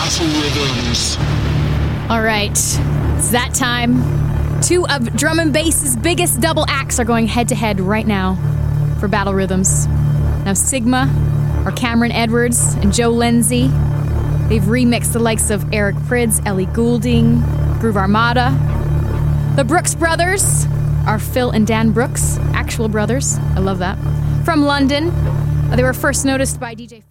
Battle Rhythms. All right, it's that time. Two of drum and bass's biggest double acts are going head-to-head right now for Battle Rhythms. Now, Sigma, or Cameron Edwards, and Joe Lindsay, they've remixed the likes of Eric Prydz, Ellie Goulding, Groove Armada. The Brooks Brothers are Phil and Dan Brooks, actual brothers. I love that. From London, they were first noticed by DJ